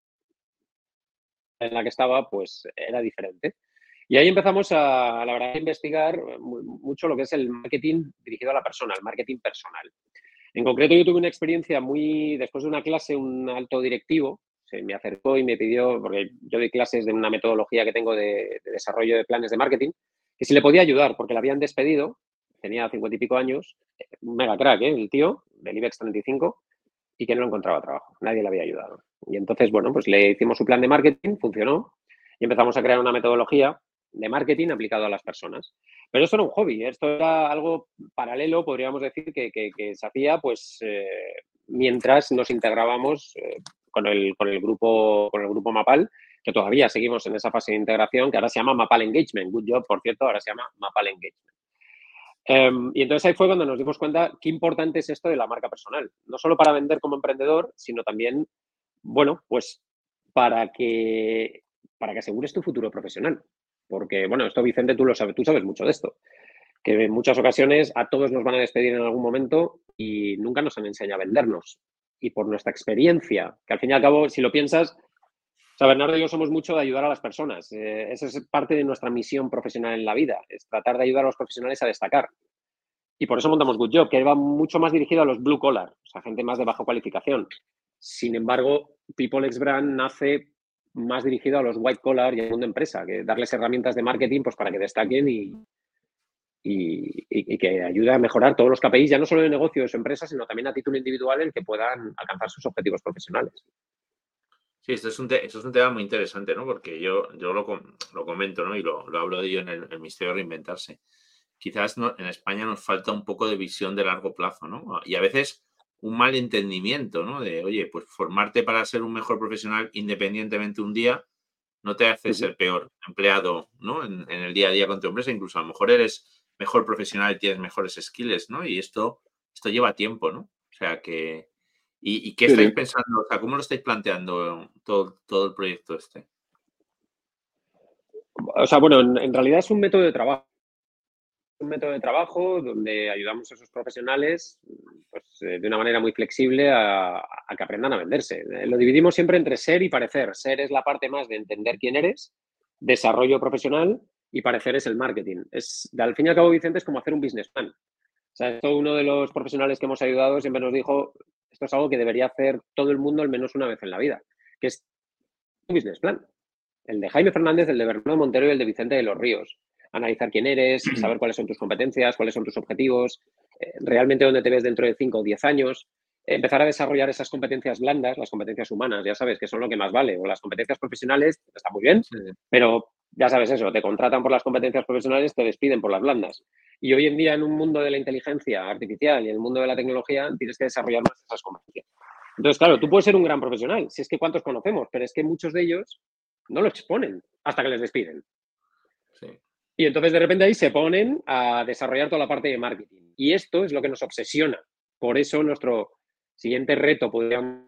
en la que estaba, pues era diferente. Y ahí empezamos la verdad, a investigar mucho lo que es el marketing dirigido a la persona, el marketing personal. En concreto, yo tuve una experiencia después de una clase, un alto directivo se me acercó y me pidió, porque yo doy clases de una metodología que tengo de desarrollo de planes de marketing, que si le podía ayudar, porque le habían despedido, tenía 50 y pico años, un mega crack, el tío, del IBEX 35, y que no encontraba trabajo. Nadie le había ayudado. Y entonces, bueno, pues le hicimos su plan de marketing, funcionó, y empezamos a crear una metodología de marketing aplicado a las personas. Pero esto era un hobby, esto era algo paralelo, podríamos decir, que se hacía pues mientras nos integrábamos con el grupo Mapal, que todavía seguimos en esa fase de integración, que ahora se llama Mapal Engagement. Good Job, por cierto, ahora se llama Mapal Engagement. Y entonces ahí fue cuando nos dimos cuenta qué importante es esto de la marca personal. No solo para vender como emprendedor, sino también, bueno, pues para que asegures tu futuro profesional. Porque, bueno, esto, Vicente, tú lo sabes, tú sabes mucho de esto. Que en muchas ocasiones a todos nos van a despedir en algún momento y nunca nos han enseñado a vendernos. Y por nuestra experiencia, que al fin y al cabo, si lo piensas, o sea, Bernardo y yo somos mucho de ayudar a las personas. Esa es parte de nuestra misión profesional en la vida, es tratar de ayudar a los profesionales a destacar. Y por eso montamos Good Job, que va mucho más dirigido a los blue collar, o sea, gente más de baja cualificación. Sin embargo, People X Brand nace más dirigido a los white collar y al mundo empresa, que darles herramientas de marketing pues, para que destaquen y que ayude a mejorar todos los KPIs, ya no solo de negocio de su empresa, sino también a título individual en que puedan alcanzar sus objetivos profesionales. Sí, esto es un tema muy interesante, ¿no? Porque yo lo comento, ¿no? Y lo hablo de ello en el Misterio de Reinventarse. Quizás en España nos falta un poco de visión de largo plazo, ¿no? Y a veces un mal entendimiento, ¿no? De, oye, pues formarte para ser un mejor profesional independientemente un día no te hace ser peor empleado, ¿no? En el día a día con tu empresa. Incluso a lo mejor eres mejor profesional y tienes mejores skills, ¿no? Y esto lleva tiempo, ¿no? O sea que... ¿Y qué estáis pensando? O sea, ¿cómo lo estáis planteando todo el proyecto este? O sea, bueno, en realidad es un método de trabajo. Un método de trabajo donde ayudamos a esos profesionales pues, de una manera muy flexible a que aprendan a venderse. Lo dividimos siempre entre ser y parecer. Ser es la parte más de entender quién eres, desarrollo profesional, y parecer es el marketing. Al fin y al cabo, Vicente, es como hacer un business plan. O sea, esto uno de los profesionales que hemos ayudado siempre nos dijo, esto es algo que debería hacer todo el mundo al menos una vez en la vida, que es un business plan. El de Jaime Fernández, el de Bernardo Montero y el de Vicente de los Ríos. Analizar quién eres, saber cuáles son tus competencias, cuáles son tus objetivos, realmente dónde te ves dentro de 5 o 10 años, empezar a desarrollar esas competencias blandas, las competencias humanas, ya sabes, que son lo que más vale, o las competencias profesionales, está muy bien, sí, pero ya sabes eso, te contratan por las competencias profesionales, te despiden por las blandas. Y hoy en día, en un mundo de la inteligencia artificial y en el mundo de la tecnología, tienes que desarrollar más esas competencias. Entonces, claro, tú puedes ser un gran profesional, si es que cuántos conocemos, pero es que muchos de ellos no lo exponen hasta que les despiden. Sí. Y entonces de repente ahí se ponen a desarrollar toda la parte de marketing. Y esto es lo que nos obsesiona. Por eso nuestro siguiente reto, podríamos,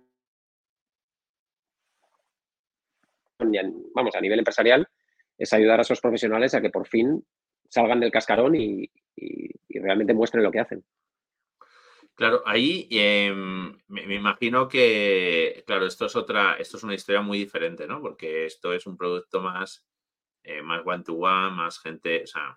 vamos, a nivel empresarial, es ayudar a esos profesionales a que por fin salgan del cascarón y realmente muestren lo que hacen. Claro, ahí me imagino que, claro, esto es una historia muy diferente, ¿no? Porque esto es un producto más one-to-one, más gente, o sea,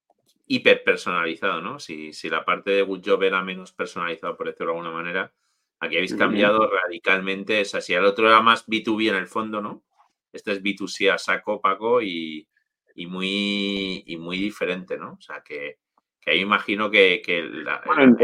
hiper personalizado, ¿no? Si la parte de Good Job era menos personalizado, por decirlo de alguna manera, Aquí habéis cambiado radicalmente. O sea, si el otro era más B2B en el fondo, ¿no? Este es B2C a saco, Paco, y muy diferente, ¿no? O sea, que ahí imagino que Bueno,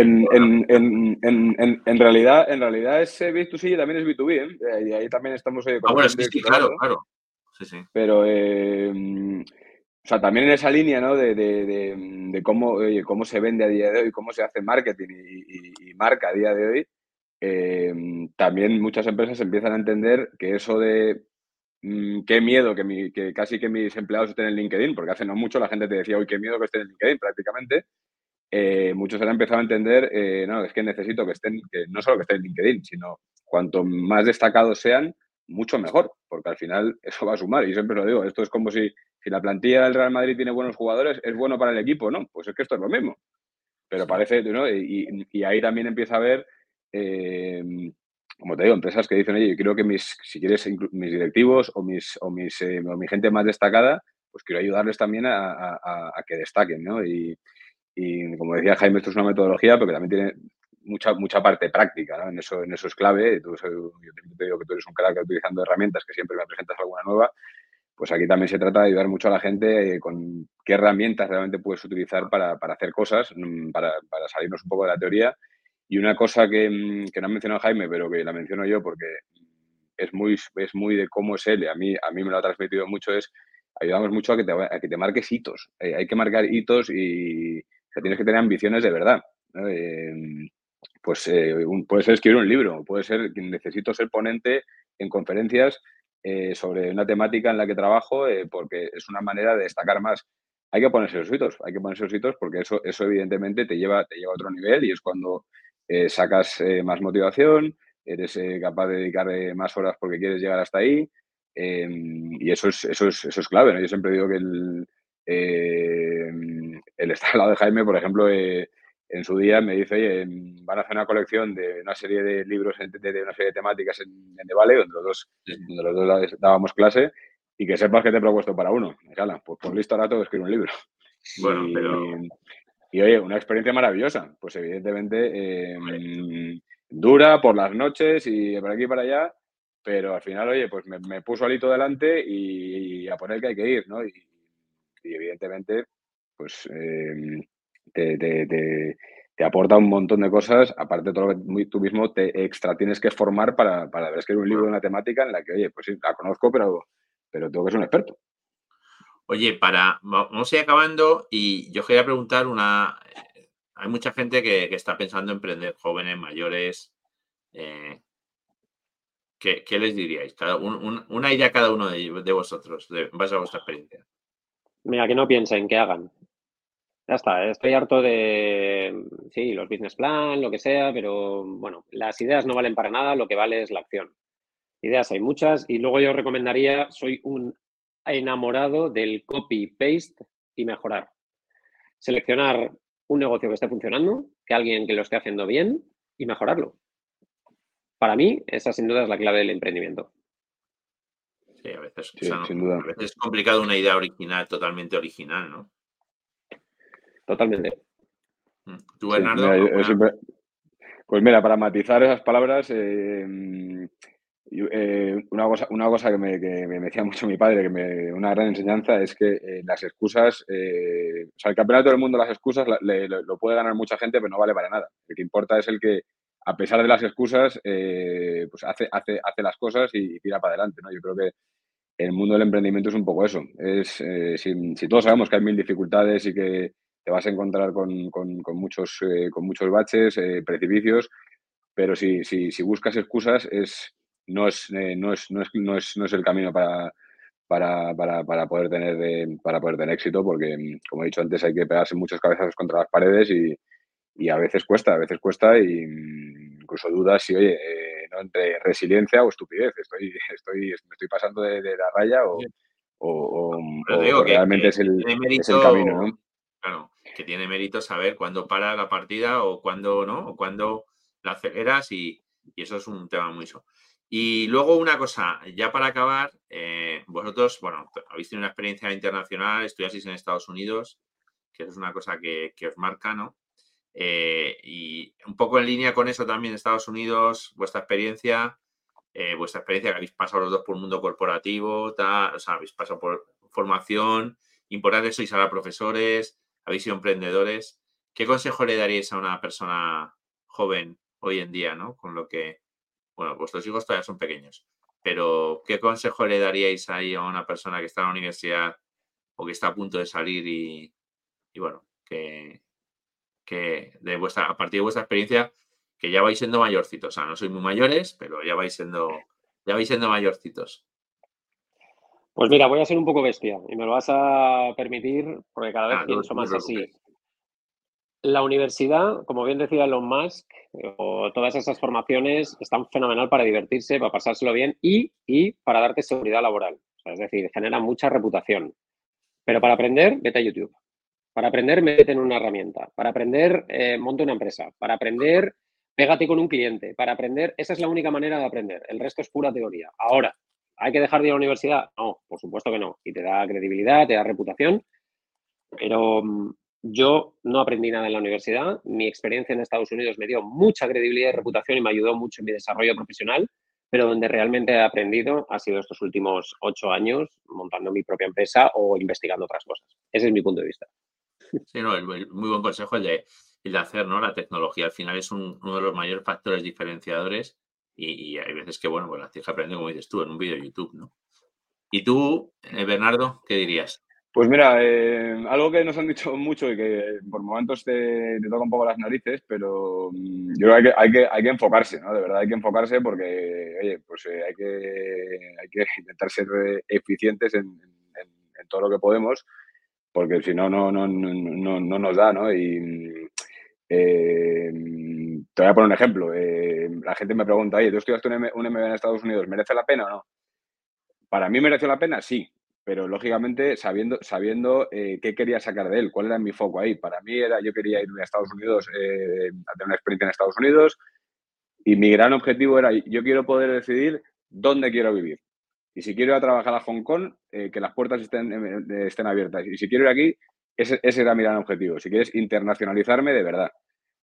en realidad ese B2C también es B2B, ¿eh? Y ahí también estamos con bueno, el sí, directorado. claro. Sí. Pero, o sea, también en esa línea, ¿no? De cómo se vende a día de hoy, cómo se hace marketing y marca a día de hoy, también muchas empresas empiezan a entender que eso de qué miedo que casi que mis empleados estén en LinkedIn, porque hace no mucho la gente te decía, uy, qué miedo que estén en LinkedIn prácticamente. Muchos han empezado a entender, no, es que necesito que no solo que estén en LinkedIn, sino cuanto más destacados sean, mucho mejor, porque al final eso va a sumar. Y siempre lo digo, esto es como si la plantilla del Real Madrid tiene buenos jugadores, es bueno para el equipo, ¿no? Pues es que esto es lo mismo. Pero parece, ¿no? Y ahí también empieza a haber, como te digo, empresas que dicen, oye, yo quiero que si quieres, mis directivos o mi gente más destacada, pues quiero ayudarles también a que destaquen, ¿no? Y como decía Jaime, esto es una metodología, pero que también tiene mucha parte práctica, ¿no? En eso es clave. Yo te digo que tú eres un crack utilizando herramientas, que siempre me presentas alguna nueva. Pues aquí también se trata de ayudar mucho a la gente con qué herramientas realmente puedes utilizar para hacer cosas, para salirnos un poco de la teoría. Y una cosa que no ha mencionado Jaime, pero que la menciono yo porque es muy de cómo es él, y a mí me lo ha transmitido mucho, es ayudamos mucho a que te marques hitos. Hay que marcar hitos y tienes que tener ambiciones de verdad, ¿no? Puede ser escribir un libro, puede ser que necesito ser ponente en conferencias sobre una temática en la que trabajo, porque es una manera de destacar más. Hay que ponerse los hitos porque eso evidentemente te lleva a otro nivel y es cuando sacas más motivación, eres capaz de dedicar más horas porque quieres llegar hasta ahí, y eso es clave, ¿no? Yo siempre digo que el estar al lado de Jaime, por ejemplo, en su día me dice, oye, van a hacer una colección de una serie de libros de una serie de temáticas en The Valley, donde los dos dábamos clase, y que sepas que te he propuesto para uno. Pues listo, ahora tengo que escribir un libro. Bueno, pero... Y oye, una experiencia maravillosa. Pues evidentemente dura por las noches y por aquí y para allá, pero al final, oye, pues me puso alito delante y a por el que hay que ir, ¿no? Y evidentemente, pues te aporta un montón de cosas, aparte de todo lo que tú mismo te extra tienes que formar para escribir un libro de una temática en la que, oye, pues sí, la conozco, pero tengo que ser un experto. Oye, vamos a ir acabando y yo quería preguntar hay mucha gente que está pensando en emprender, jóvenes, mayores. ¿Qué les diríais? Una idea cada uno de vosotros, en base a vuestra experiencia. Mira, que no piensen, que hagan. Ya está, estoy harto de, sí, los business plan, lo que sea, pero bueno, las ideas no valen para nada, lo que vale es la acción. Ideas hay muchas y luego yo recomendaría, soy un enamorado del copy-paste y mejorar. Seleccionar un negocio que esté funcionando, que alguien que lo esté haciendo bien y mejorarlo. Para mí, esa sin duda es la clave del emprendimiento. Sí, a veces, Sí, sin duda. a veces es complicado una idea original, totalmente original, ¿no? Totalmente. ¿Tú, Sí, Bernardo? pues mira, para matizar esas palabras, una cosa que me decía mucho mi padre, una gran enseñanza, es que las excusas, o sea, el campeonato del mundo, las excusas lo puede ganar mucha gente, pero no vale para nada. Lo que importa es el que, a pesar de las excusas, pues hace las cosas y tira para adelante, ¿no? Yo creo que el mundo del emprendimiento es un poco eso. Si todos sabemos que hay mil dificultades y que te vas a encontrar con muchos baches, precipicios, pero si buscas excusas no es el camino para poder tener éxito, porque, como he dicho antes, hay que pegarse muchos cabezazos contra las paredes y a veces cuesta y incluso dudas si, oye, no, entre resiliencia o estupidez, me estoy pasando de la raya Pero te digo realmente que tiene es el camino, mérito, ¿no? claro, que tiene mérito saber cuándo para la partida o cuándo no, o cuándo la aceleras y eso es un tema muy eso. Y luego una cosa, ya para acabar, vosotros, bueno, habéis tenido una experiencia internacional, estudiasteis en Estados Unidos, que es una cosa que os marca, ¿no? Y un poco en línea con eso también, Estados Unidos, vuestra experiencia que habéis pasado los dos por el mundo corporativo, o sea, habéis pasado por formación, importante, sois ahora profesores, habéis sido emprendedores. ¿Qué consejo le daríais a una persona joven hoy en día, ¿no? Con lo que, bueno, vuestros hijos todavía son pequeños, pero ¿qué consejo le daríais ahí a una persona que está en la universidad o que está a punto de salir y bueno, que a partir de vuestra experiencia, que ya vais siendo mayorcitos? O sea, no sois muy mayores, pero ya vais siendo mayorcitos. Pues mira, voy a ser un poco bestia y me lo vas a permitir porque cada vez pienso más así. La universidad, como bien decía Elon Musk, o todas esas formaciones están fenomenal para divertirse, para pasárselo bien y para darte seguridad laboral. O sea, es decir, genera mucha reputación. Pero para aprender, vete a YouTube. Para aprender, métete en una herramienta. Para aprender, monta una empresa. Para aprender, pégate con un cliente. Para aprender, esa es la única manera de aprender. El resto es pura teoría. Ahora, ¿hay que dejar de ir a la universidad? No, por supuesto que no. Y te da credibilidad, te da reputación. Pero yo no aprendí nada en la universidad. Mi experiencia en Estados Unidos me dio mucha credibilidad y reputación y me ayudó mucho en mi desarrollo profesional. Pero donde realmente he aprendido ha sido estos últimos 8 años montando mi propia empresa o investigando otras cosas. Ese es mi punto de vista. Sí, no, muy buen consejo el de hacer, ¿no? La tecnología al final es uno de los mayores factores diferenciadores y hay veces que, bueno, pues las tienes que aprender, como dices tú, en un vídeo de YouTube, ¿no? ¿Y tú, Bernardo, qué dirías? Pues mira, algo que nos han dicho mucho y que por momentos te toca un poco las narices, pero yo creo que hay que enfocarse, ¿no? De verdad hay que enfocarse porque, oye, pues hay que intentar ser eficientes en todo lo que podemos, porque si no, no nos da, ¿no? Y te voy a poner un ejemplo. La gente me pregunta, oye, ¿tú estudiaste un MBA en Estados Unidos? ¿Merece la pena o no? Para mí mereció la pena, sí, pero lógicamente sabiendo qué quería sacar de él, cuál era mi foco ahí. Para mí yo quería irme a Estados Unidos, a tener una experiencia en Estados Unidos, y mi gran objetivo era, yo quiero poder decidir dónde quiero vivir. Y si quiero ir a trabajar a Hong Kong, que las puertas estén abiertas. Y si quiero ir aquí, ese era mi gran objetivo. Si quieres internacionalizarme de verdad.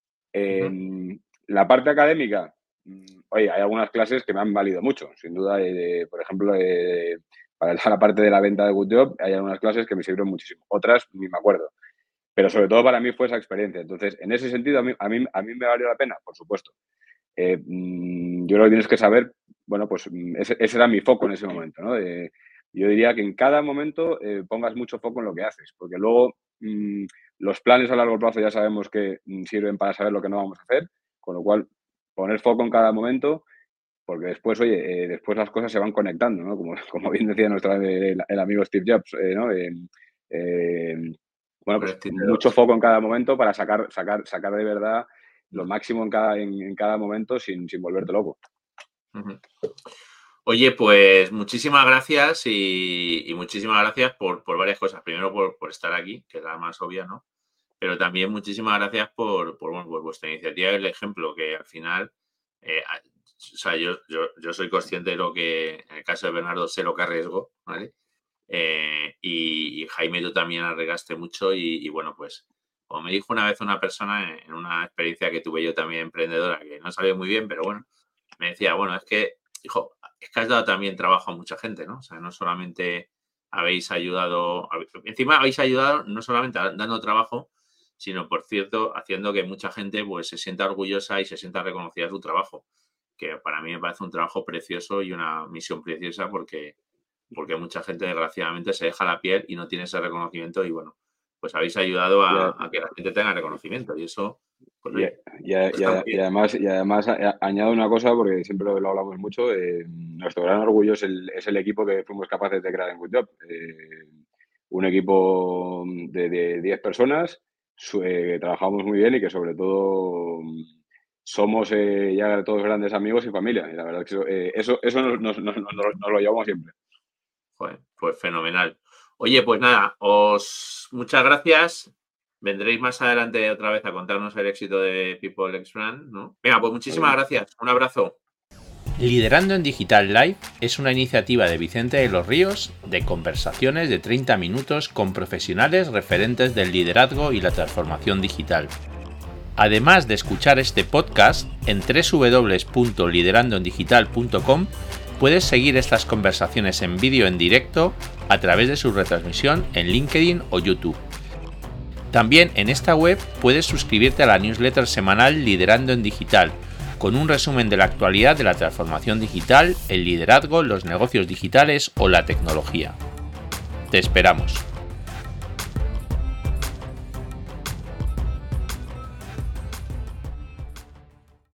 La parte académica, oye, hay algunas clases que me han valido mucho, sin duda. Por ejemplo, para la parte de la venta de Good Job, hay algunas clases que me sirvieron muchísimo. Otras ni me acuerdo. Pero sobre todo para mí fue esa experiencia. Entonces, en ese sentido, a mí me valió la pena, por supuesto. Yo creo que tienes que saber, bueno, pues ese era mi foco en ese momento, ¿no? Yo diría que en cada momento pongas mucho foco en lo que haces, porque luego los planes a largo plazo ya sabemos que sirven para saber lo que no vamos a hacer, con lo cual poner foco en cada momento, porque después, oye, después las cosas se van conectando, ¿no? Como bien decía el amigo Steve Jobs, ¿no? Bueno, pues mucho foco en cada momento para sacar de verdad lo máximo en cada momento sin volverte loco. Oye, pues muchísimas gracias y muchísimas gracias por varias cosas. Primero por estar aquí, que es la más obvia, ¿no? Pero también muchísimas gracias por vuestra iniciativa y el ejemplo, que al final, o sea, yo soy consciente de lo que, en el caso de Bernardo, sé lo que arriesgo, ¿vale? Y Jaime, tú también arriesgaste mucho y bueno, pues como me dijo una vez una persona en una experiencia que tuve yo también emprendedora, que no salió muy bien, pero bueno, me decía, bueno, es que has dado también trabajo a mucha gente, ¿no? O sea, no solamente habéis ayudado, encima habéis ayudado no solamente dando trabajo, sino, por cierto, haciendo que mucha gente pues se sienta orgullosa y se sienta reconocida de su trabajo, que para mí me parece un trabajo precioso y una misión preciosa porque mucha gente desgraciadamente se deja la piel y no tiene ese reconocimiento y bueno, pues habéis ayudado a que la gente tenga reconocimiento y eso... Pues, y además añado una cosa, porque siempre lo hablamos mucho, nuestro gran orgullo es el equipo que fuimos capaces de crear en Good Job. Un equipo de 10 personas, trabajamos muy bien y que sobre todo somos ya todos grandes amigos y familia. Y la verdad que eso nos lo llevamos siempre. Joder, pues fenomenal. Oye, pues nada, muchas gracias. Vendréis más adelante otra vez a contarnos el éxito de People X Brand, ¿no? Venga, pues muchísimas gracias. Un abrazo. Liderando en Digital Live es una iniciativa de Vicente de los Ríos de conversaciones de 30 minutos con profesionales referentes del liderazgo y la transformación digital. Además de escuchar este podcast, en www.liderandoendigital.com puedes seguir estas conversaciones en vídeo en directo a través de su retransmisión en LinkedIn o YouTube. También en esta web puedes suscribirte a la newsletter semanal Liderando en Digital, con un resumen de la actualidad de la transformación digital, el liderazgo, los negocios digitales o la tecnología. Te esperamos.